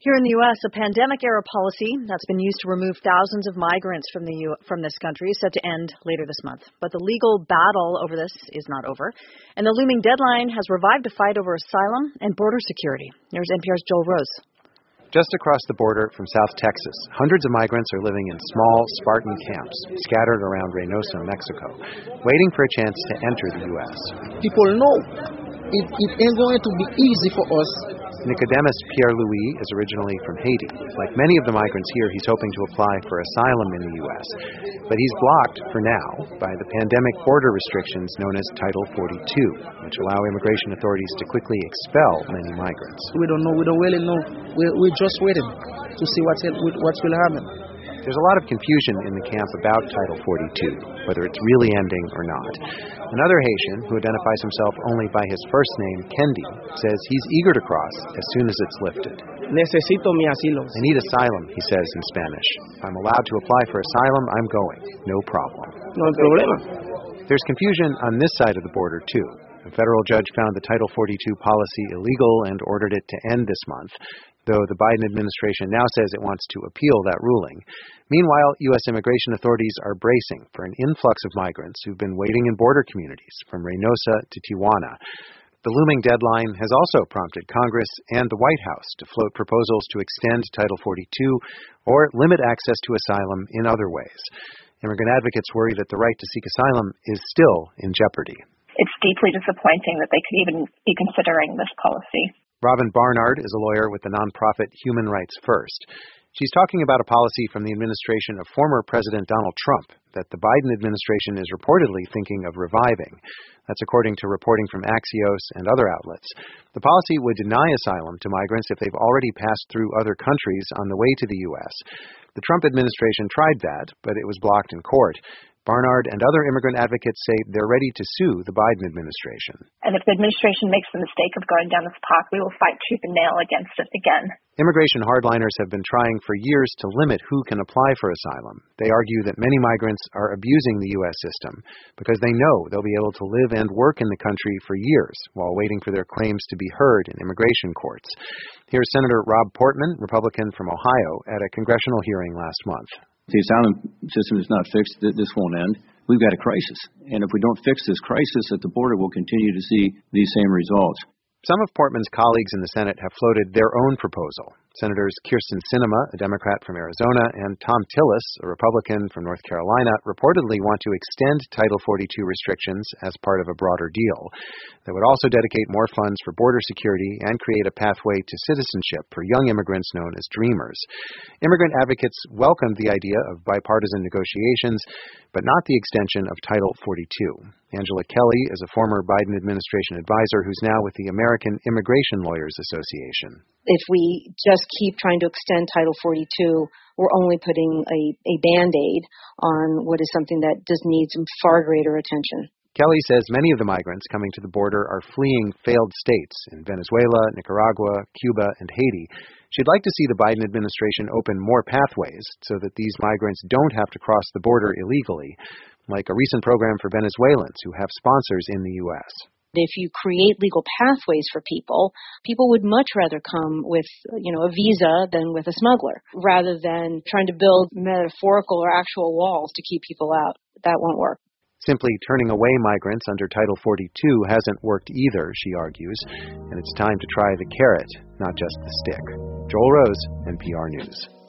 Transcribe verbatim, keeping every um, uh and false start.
Here in the U S, a pandemic-era policy that's been used to remove thousands of migrants from the U- from this country is set to end later this month. But the legal battle over this is not over, and the looming deadline has revived a fight over asylum and border security. Here's N P R's Joel Rose. Just across the border from South Texas, hundreds of migrants are living in small, Spartan camps scattered around Reynosa, Mexico, waiting for a chance to enter the U S. People know it, it ain't going to be easy for us. Nicodemus Pierre-Louis is originally from Haiti. Like many of the migrants here, he's hoping to apply for asylum in the U S. But he's blocked, for now, by the pandemic border restrictions known as Title forty-two, which allow immigration authorities to quickly expel many migrants. We don't know. We don't really know. We're, we're just waiting to see what's, what will happen. There's a lot of confusion in the camp about Title forty-two, whether it's really ending or not. Another Haitian, who identifies himself only by his first name, Kendi, says he's eager to cross as soon as it's lifted. Necesito mi asilo. I need asylum, he says in Spanish. If I'm allowed to apply for asylum, I'm going. No problem. No problema. There's confusion on this side of the border, too. A federal judge found the Title forty-two policy illegal and ordered it to end this month, though the Biden administration now says it wants to appeal that ruling. Meanwhile, U S immigration authorities are bracing for an influx of migrants who've been waiting in border communities from Reynosa to Tijuana. The looming deadline has also prompted Congress and the White House to float proposals to extend Title forty-two or limit access to asylum in other ways. Immigrant advocates worry that the right to seek asylum is still in jeopardy. It's deeply disappointing that they could even be considering this policy. Robin Barnard is a lawyer with the nonprofit Human Rights First. She's talking about a policy from the administration of former President Donald Trump that the Biden administration is reportedly thinking of reviving. That's according to reporting from Axios and other outlets. The policy would deny asylum to migrants if they've already passed through other countries on the way to the U S. The Trump administration tried that, but it was blocked in court. Barnard and other immigrant advocates say they're ready to sue the Biden administration. And if the administration makes the mistake of going down this path, we will fight tooth and nail against it again. Immigration hardliners have been trying for years to limit who can apply for asylum. They argue that many migrants are abusing the U S system because they know they'll be able to live and work in the country for years while waiting for their claims to be heard in immigration courts. Here's Senator Rob Portman, Republican from Ohio, at a congressional hearing last month. If the asylum system is not fixed, this won't end. We've got a crisis. And if we don't fix this crisis at the border, we'll continue to see these same results. Some of Portman's colleagues in the Senate have floated their own proposal. Senators Kyrsten Sinema, a Democrat from Arizona, and Thom Tillis, a Republican from North Carolina, reportedly want to extend Title forty-two restrictions as part of a broader deal that would also dedicate more funds for border security and create a pathway to citizenship for young immigrants known as Dreamers. Immigrant advocates welcomed the idea of bipartisan negotiations, but not the extension of Title forty-two. Angela Kelly is a former Biden administration advisor who's now with the American Immigration Lawyers Association. If we just keep trying to extend Title forty-two, we're only putting a, a Band-Aid on what is something that does need some far greater attention. Kelly says many of the migrants coming to the border are fleeing failed states in Venezuela, Nicaragua, Cuba, and Haiti. She'd like to see the Biden administration open more pathways so that these migrants don't have to cross the border illegally, like a recent program for Venezuelans who have sponsors in the U S. If you create legal pathways for people, people would much rather come with, you know, a visa than with a smuggler, rather than trying to build metaphorical or actual walls to keep people out. That won't work. Simply turning away migrants under Title forty-two hasn't worked either, she argues, and it's time to try the carrot, not just the stick. Joel Rose, N P R News.